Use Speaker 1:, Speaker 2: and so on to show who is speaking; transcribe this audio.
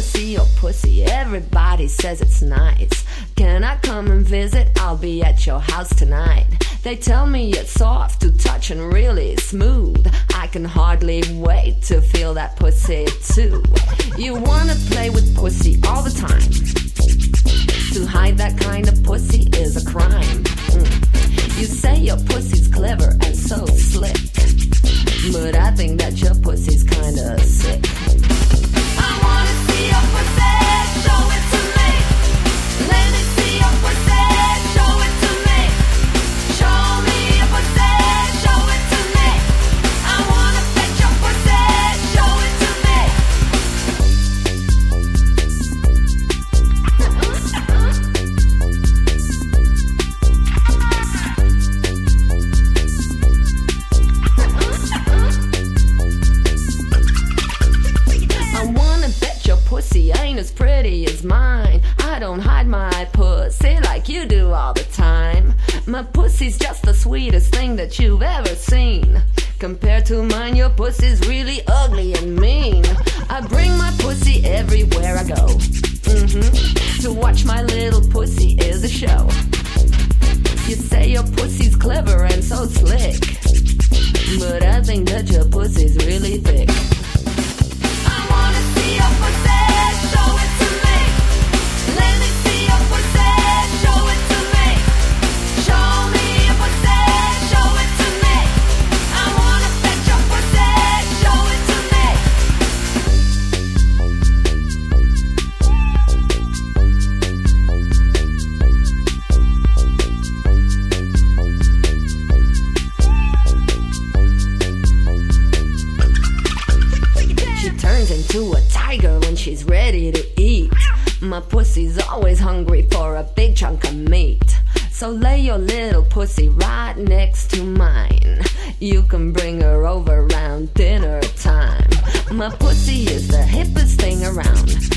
Speaker 1: see your pussy, everybody says it's nice. Can I come and visit? I'll be at your house tonight. They tell me it's soft to touch and really smooth. I can hardly wait to feel that pussy too. You wanna play with pussy all the time. To hide that kind of pussy is a crime. You say your pussy's clever and so slick, but I think that your pussy's kinda sick. I wanna see your pussy, show it to me. Let me see your pussy, show it to me. Show me your pussy, show it to me. I wanna fetch your pussy, show it to me. Pussy ain't as pretty as mine. I don't hide my pussy like you do all the time. My pussy's just the sweetest thing that you've ever seen. Compared to mine, your pussy's really ugly and mean. I bring my pussy everywhere I go. To watch my little pussy is a show. You say your pussy's clever and so slick, but I think that your pussy's really thick. I wanna see your pussy. Show it to me. Let me see your pussy. Show it to me. Show me your pussy. Show it to me. I wanna fetch your pussy. Show it to me. She turns into a tiger when she's ready to eat. My pussy's always hungry for a big chunk of meat. So lay your little pussy right next to mine. You can bring her over around dinner time. My pussy is the hippest thing around.